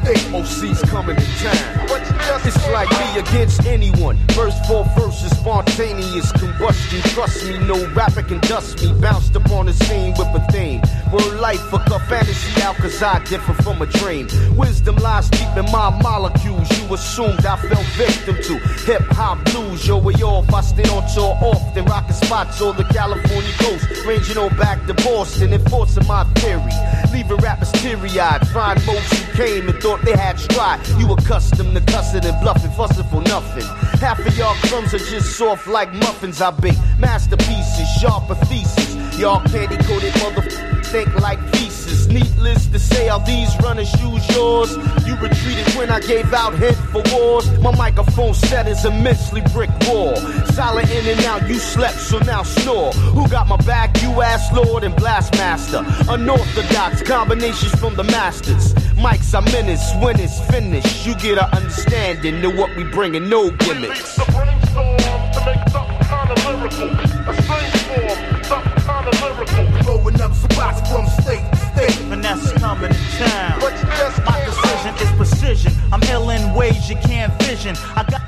state. OC's coming to town. It's like me against anyone. Verse for verse is spontaneous combustion. Trust me, no rapper can dust me. Bounced upon the scene with a theme. Word life, fuck up fantasy out, cause I differ from a dream. Wisdom lies deep in my molecules. You assumed I fell victim to hip-hop blues. Yo, way off, I stay on tour often. Rocking spots on the California coast. Ranging on back to Boston, enforcing my theory. Leaving rappers teary-eyed. Find most who came and thought they had stride. You accustomed to cussing and bluffing, fussing for nothing. Half of y'all crumbs are just soft like muffins I bake. Masterpieces, sharper thesis. Y'all candy-coated motherfuckers think like pieces. Needless to say, how these runners use yours. You retreated when I gave out hint for wars. My microphone set is immensely brick wall. Silent in and out, you slept, so now snore. Who got my back? You ass Lord and Blastmaster. Unorthodox combinations from the masters. Mics are menace, when it's finished. You get an understanding of what we bringing, no gimmicks. The brainstorm to make something kinda lyrical. A strange form, something kinda lyrical. Blowing up spots from state to state. Finesse coming to town. My decision is precision. I'm ill in ways you can't vision. I got